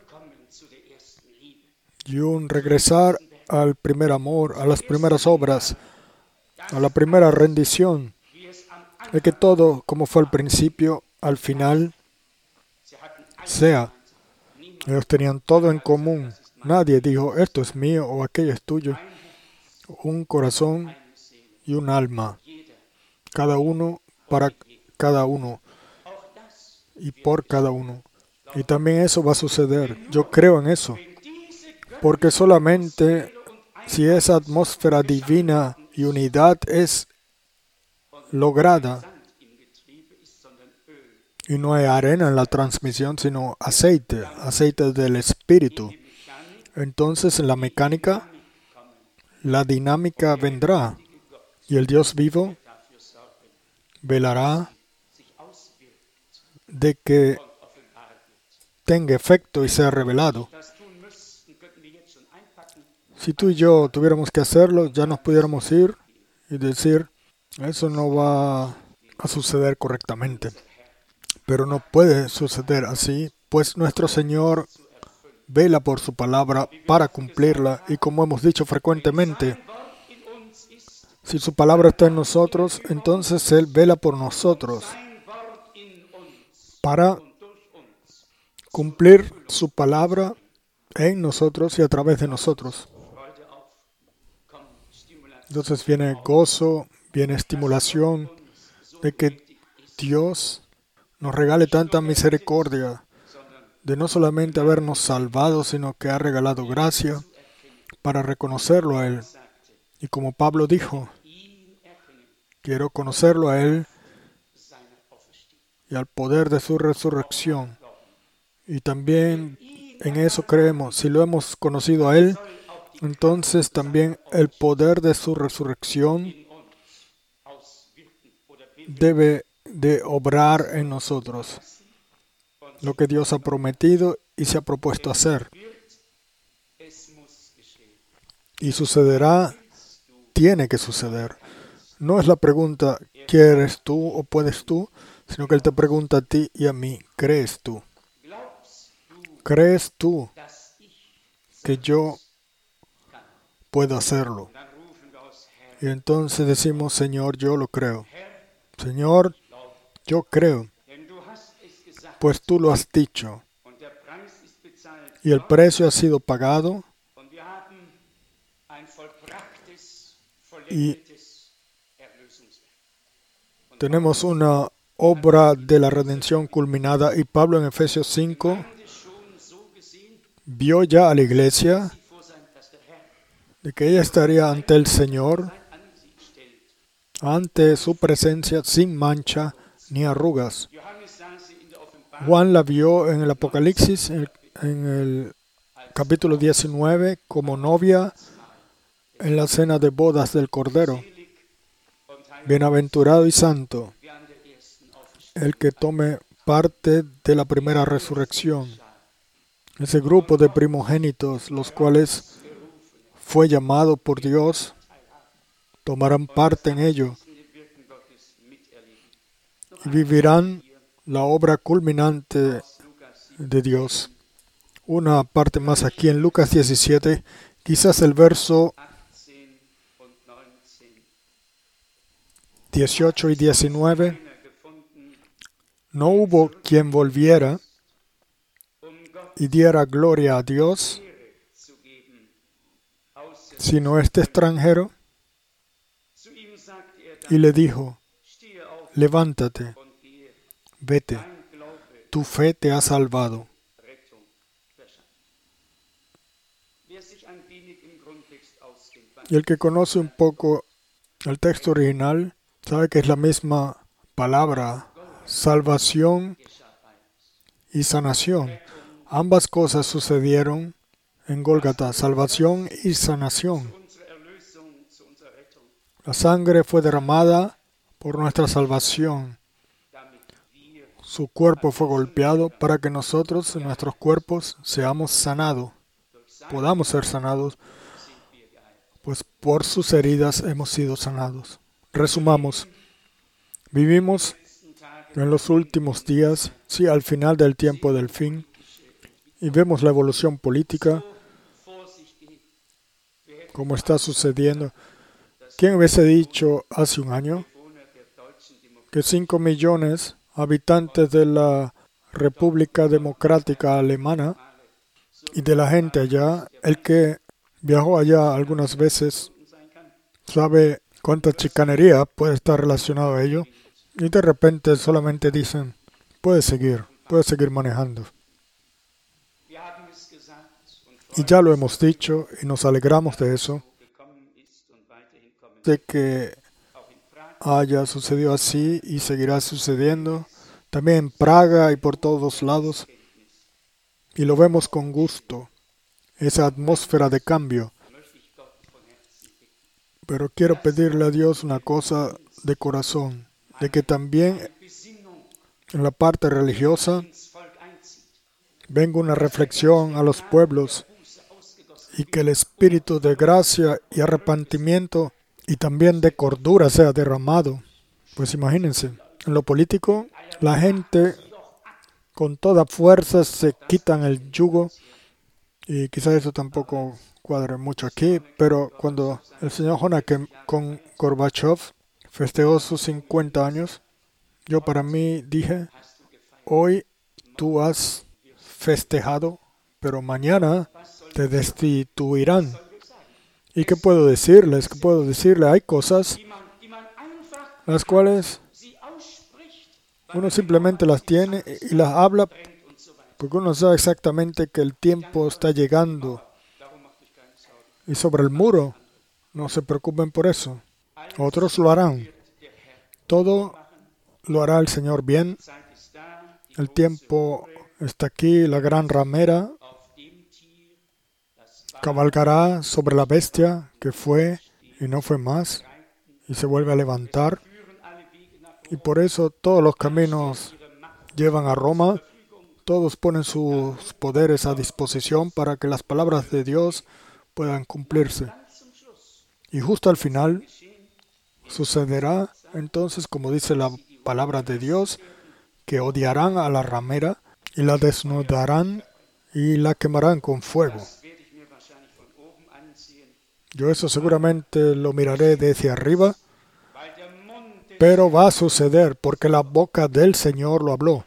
y un regresar al primer amor, a las primeras obras, a la primera rendición, de que todo, como fue al principio, al final, sea. Ellos tenían todo en común. Nadie dijo, esto es mío o aquello es tuyo. Un corazón y un alma. Cada uno para cada uno y por cada uno. Y también eso va a suceder. Yo creo en eso. Porque solamente si esa atmósfera divina y unidad es lograda, y no hay arena en la transmisión, sino aceite, aceite del Espíritu, entonces en la mecánica, la dinámica vendrá y el Dios vivo velará de que tenga efecto y sea revelado. Si tú y yo tuviéramos que hacerlo, ya nos pudiéramos ir y decir, eso no va a suceder correctamente. Pero no puede suceder así, pues nuestro Señor vela por su palabra para cumplirla y como hemos dicho frecuentemente, si su palabra está en nosotros, entonces Él vela por nosotros para cumplir su palabra en nosotros y a través de nosotros. Entonces viene gozo, viene estimulación de que Dios nos regale tanta misericordia de no solamente habernos salvado, sino que ha regalado gracia para reconocerlo a Él. Y como Pablo dijo, quiero conocerlo a Él y al poder de su resurrección. Y también en eso creemos. Si lo hemos conocido a Él, entonces también el poder de su resurrección debe de obrar en nosotros. Lo que Dios ha prometido y se ha propuesto hacer. Y sucederá, tiene que suceder. No es la pregunta, ¿quieres tú o puedes tú? Sino que Él te pregunta a ti y a mí, ¿crees tú? ¿Crees tú que yo puedo hacerlo? Y entonces decimos, Señor, yo lo creo. Señor, yo creo, pues tú lo has dicho. Y el precio ha sido pagado y tenemos una obra de la redención culminada, y Pablo en Efesios 5 vio ya a la iglesia de que ella estaría ante el Señor, ante su presencia, sin mancha ni arrugas. Juan la vio en el Apocalipsis, en el capítulo 19, como novia en la cena de bodas del Cordero. Bienaventurado y santo el que tome parte de la primera resurrección. Ese grupo de primogénitos, los cuales fue llamado por Dios, tomarán parte en ello y vivirán la obra culminante de Dios. Una parte más aquí en Lucas 17, quizás el verso 18 y 19. No hubo quien volviera y diera gloria a Dios, sino este extranjero. Y le dijo: levántate, vete, tu fe te ha salvado. Y el que conoce un poco el texto original sabe que es la misma palabra, salvación y sanación. Ambas cosas sucedieron en Gólgata, salvación y sanación. La sangre fue derramada por nuestra salvación. Su cuerpo fue golpeado para que nosotros, en nuestros cuerpos, seamos sanados. Podamos ser sanados, pues por sus heridas hemos sido sanados. Resumamos. Vivimos en los últimos días, sí, al final del tiempo del fin, y vemos la evolución política, como está sucediendo. ¿Quién hubiese dicho hace un año que 5 millones de habitantes de la República Democrática Alemana y de la gente allá, el que viajó allá algunas veces, sabe cuánta chicanería puede estar relacionado a ello, y de repente solamente dicen: puedes seguir manejando? Y ya lo hemos dicho y nos alegramos de eso, de que haya sucedido así y seguirá sucediendo también en Praga y por todos lados, y lo vemos con gusto, esa atmósfera de cambio. Pero quiero pedirle a Dios una cosa de corazón, de que también en la parte religiosa venga una reflexión a los pueblos y que el espíritu de gracia y arrepentimiento y también de cordura sea derramado. Pues imagínense, en lo político, la gente con toda fuerza se quitan el yugo, y quizás eso tampoco cuadre mucho aquí, pero cuando el señor Honecker con Gorbachev festejó sus 50 años, yo para mí dije: hoy tú has festejado, pero mañana te destituirán. ¿Y qué puedo decirles? ¿Qué puedo decirle? Hay cosas las cuales uno simplemente las tiene y las habla porque uno sabe exactamente que el tiempo está llegando. Y sobre el muro, no se preocupen por eso. Otros lo harán. Todo lo hará el Señor bien. El tiempo está aquí, la gran ramera cabalgará sobre la bestia que fue y no fue más, y se vuelve a levantar. Y por eso todos los caminos llevan a Roma, todos ponen sus poderes a disposición para que las palabras de Dios puedan cumplirse. Y justo al final sucederá entonces, como dice la palabra de Dios, que odiarán a la ramera y la desnudarán y la quemarán con fuego. Yo eso seguramente lo miraré desde arriba, pero va a suceder porque la boca del Señor lo habló.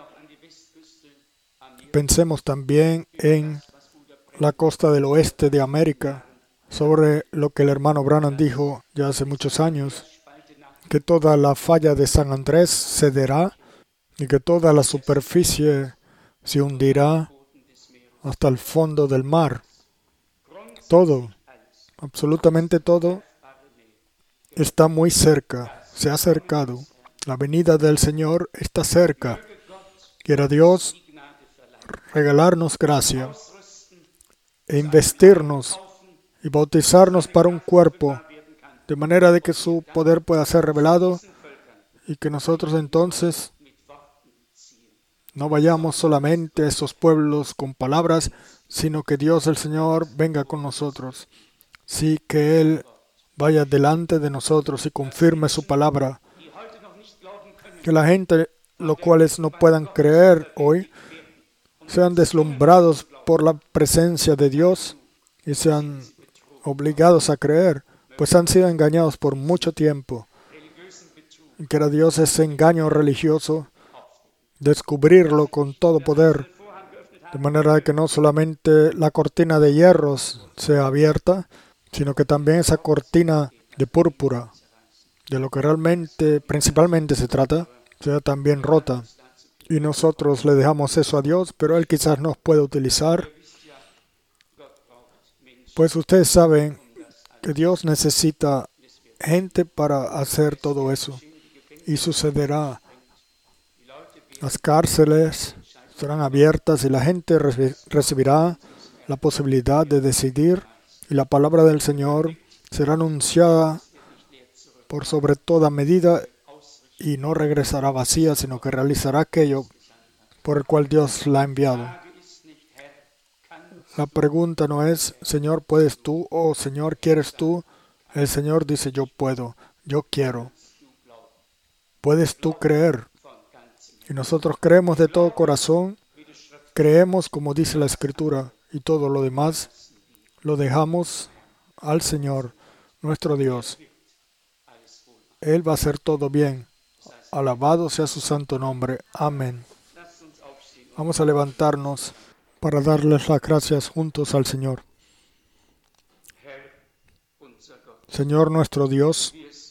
Pensemos también en la costa del oeste de América, sobre lo que el hermano Branham dijo ya hace muchos años, que toda la falla de San Andrés cederá y que toda la superficie se hundirá hasta el fondo del mar. Todo, absolutamente todo, está muy cerca, se ha acercado. La venida del Señor está cerca. Quiera Dios regalarnos gracia e investirnos y bautizarnos para un cuerpo, de manera de que su poder pueda ser revelado y que nosotros entonces no vayamos solamente a esos pueblos con palabras, sino que Dios el Señor venga con nosotros. Sí, que Él vaya delante de nosotros y confirme su palabra. Que la gente, los cuales no puedan creer hoy, sean deslumbrados por la presencia de Dios y sean obligados a creer, pues han sido engañados por mucho tiempo. Y quiera Dios ese engaño religioso descubrirlo con todo poder, de manera que no solamente la cortina de hierros sea abierta, sino que también esa cortina de púrpura, de lo que realmente, principalmente se trata, sea también rota. Y nosotros le dejamos eso a Dios, pero Él quizás nos puede utilizar. Pues ustedes saben que Dios necesita gente para hacer todo eso. Y sucederá. Las cárceles serán abiertas y la gente recibirá la posibilidad de decidir y la palabra del Señor será anunciada por sobre toda medida y no regresará vacía, sino que realizará aquello por el cual Dios la ha enviado. La pregunta no es, Señor, ¿puedes tú? O Señor, ¿quieres tú? El Señor dice, yo puedo, yo quiero. ¿Puedes tú creer? Y nosotros creemos de todo corazón, creemos como dice la Escritura, y todo lo demás lo dejamos al Señor, nuestro Dios. Él va a hacer todo bien. Alabado sea su santo nombre. Amén. Vamos a levantarnos para darles las gracias juntos al Señor. Señor nuestro Dios,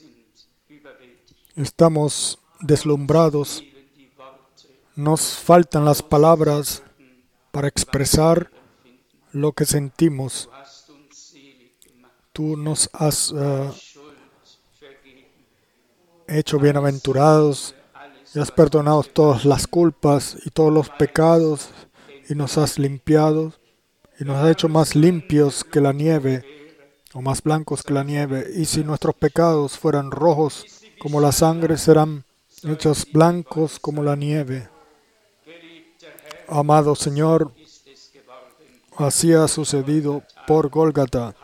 estamos deslumbrados. Nos faltan las palabras para expresar lo que sentimos. Tú nos has hecho bienaventurados y has perdonado todas las culpas y todos los pecados y nos has limpiado y nos has hecho más limpios que la nieve o más blancos que la nieve. Y si nuestros pecados fueran rojos como la sangre, serán hechos blancos como la nieve. Amado Señor, así ha sucedido por Gólgata.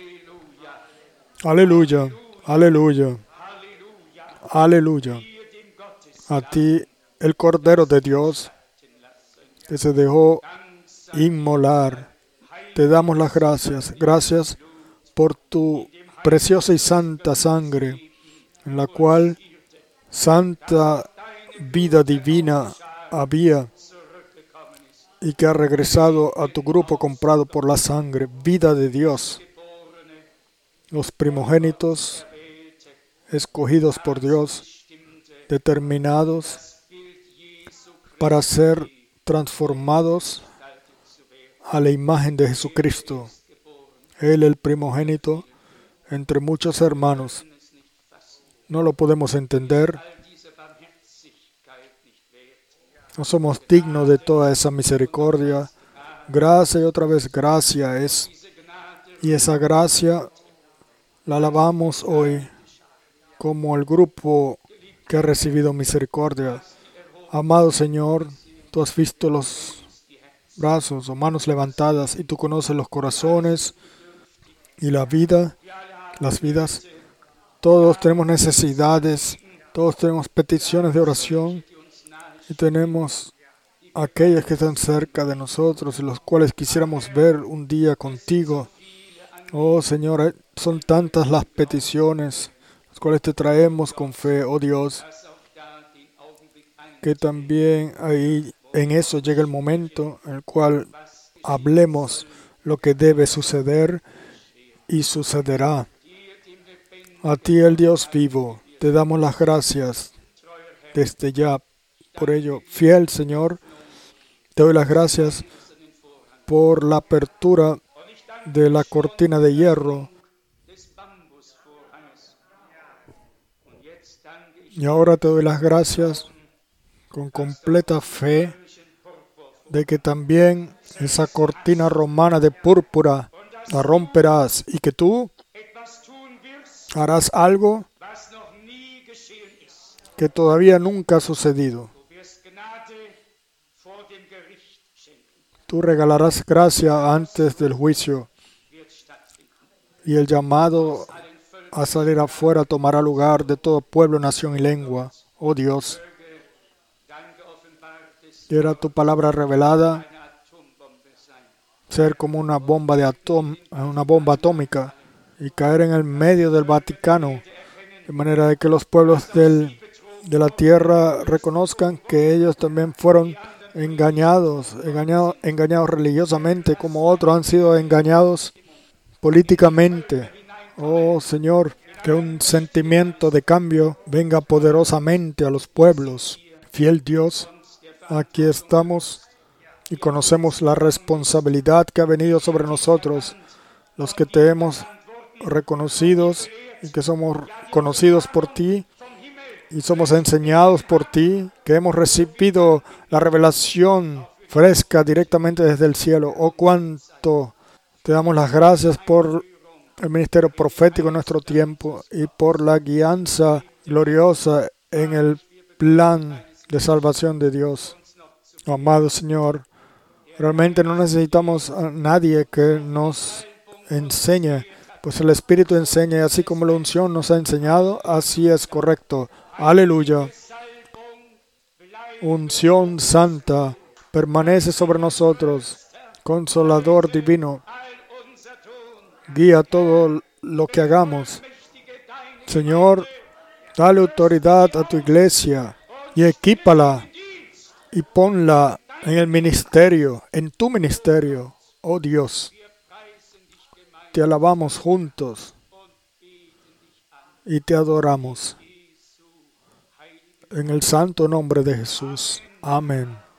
Aleluya, aleluya, aleluya. A ti, el Cordero de Dios, que se dejó inmolar, te damos las gracias. Gracias por tu preciosa y santa sangre, en la cual santa vida divina había y que ha regresado a tu grupo comprado por la sangre, vida de Dios. Los primogénitos, escogidos por Dios, determinados para ser transformados a la imagen de Jesucristo. Él, el primogénito, entre muchos hermanos. No lo podemos entender. No somos dignos de toda esa misericordia. Gracia y otra vez gracia es. Y esa gracia la alabamos hoy como el grupo que ha recibido misericordia. Amado Señor, tú has visto los brazos o manos levantadas y tú conoces los corazones y la vida, las vidas. Todos tenemos necesidades, todos tenemos peticiones de oración y tenemos aquellas que están cerca de nosotros y los cuales quisiéramos ver un día contigo. Oh Señor, son tantas las peticiones, las cuales te traemos con fe, oh Dios, que también ahí en eso llega el momento en el cual hablemos lo que debe suceder y sucederá. A ti, el Dios vivo, Te damos las gracias desde ya por ello. Fiel Señor, te doy las gracias por la apertura de la cortina de hierro. Y ahora te doy las gracias con completa fe de que también esa cortina romana de púrpura la romperás y que tú harás algo que todavía nunca ha sucedido. Tú regalarás gracia antes del juicio y el llamado a salir afuera tomará lugar de todo pueblo, nación y lengua. Oh Dios, quiera tu palabra revelada ser como una bomba atómica y caer en el medio del Vaticano, de manera de que los pueblos de la tierra reconozcan que ellos también fueron engañados religiosamente, como otros han sido engañados políticamente. Oh Señor, que un sentimiento de cambio venga poderosamente a los pueblos. Fiel Dios, aquí estamos y conocemos la responsabilidad que ha venido sobre nosotros, los que te hemos reconocidos y que somos conocidos por ti y somos enseñados por ti, que hemos recibido la revelación fresca directamente desde el cielo. Oh, cuánto te damos las gracias por el ministerio profético en nuestro tiempo y por la guianza gloriosa en el plan de salvación de Dios. Oh, amado Señor, realmente no necesitamos a nadie que nos enseñe, pues el Espíritu enseña y así como la unción nos ha enseñado, así es correcto. Aleluya. Unción santa permanece sobre nosotros. Consolador divino, guía todo lo que hagamos. Señor, dale autoridad a tu iglesia y equípala y ponla en el ministerio, en tu ministerio. Oh Dios, te alabamos juntos y te adoramos. En el santo nombre de Jesús. Amén.